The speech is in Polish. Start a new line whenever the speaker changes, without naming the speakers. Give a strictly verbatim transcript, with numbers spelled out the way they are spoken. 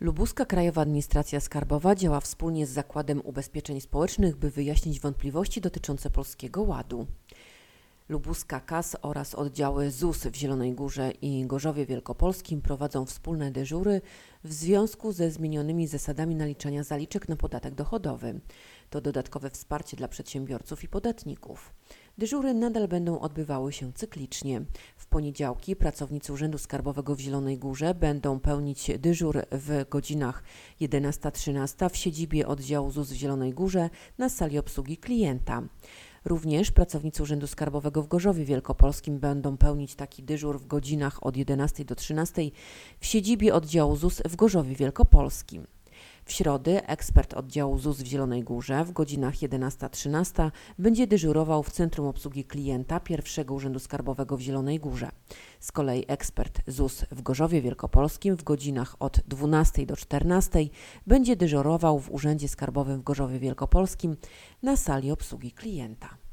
Lubuska Krajowa Administracja Skarbowa działa wspólnie z Zakładem Ubezpieczeń Społecznych, by wyjaśnić wątpliwości dotyczące Polskiego Ładu. Lubuska K A S oraz oddziały Z U S w Zielonej Górze i Gorzowie Wielkopolskim prowadzą wspólne dyżury w związku ze zmienionymi zasadami naliczania zaliczek na podatek dochodowy. To dodatkowe wsparcie dla przedsiębiorców i podatników. Dyżury nadal będą odbywały się cyklicznie. W poniedziałki pracownicy Urzędu Skarbowego w Zielonej Górze będą pełnić dyżur w godzinach jedenasta trzynaście w siedzibie oddziału Z U S w Zielonej Górze na sali obsługi klienta. Również pracownicy Urzędu Skarbowego w Gorzowie Wielkopolskim będą pełnić taki dyżur w godzinach od jedenastej do trzynastej w siedzibie oddziału Z U S w Gorzowie Wielkopolskim. W środę ekspert oddziału Z U S w Zielonej Górze w godzinach jedenasta trzynaście będzie dyżurował w Centrum Obsługi Klienta pierwszego Urzędu Skarbowego w Zielonej Górze. Z kolei ekspert Z U S w Gorzowie Wielkopolskim w godzinach od dwunastej do czternastej będzie dyżurował w Urzędzie Skarbowym w Gorzowie Wielkopolskim na sali obsługi klienta.